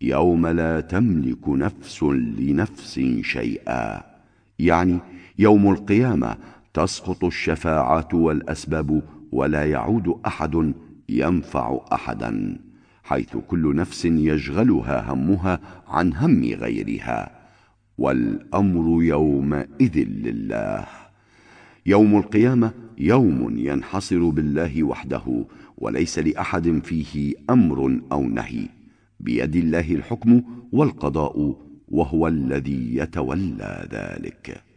يوم لا تملك نفس لنفس شيئا، يعني يوم القيامة تسقط الشفاعات والأسباب، ولا يعود أحد ينفع أحدا، حيث كل نفس يشغلها همها عن هم غيرها، والأمر يومئذ لله. يوم القيامة يوم ينحصر بالله وحده، وليس لأحد فيه أمر أو نهي، بيد الله الحكم والقضاء، وهو الذي يتولى ذلك.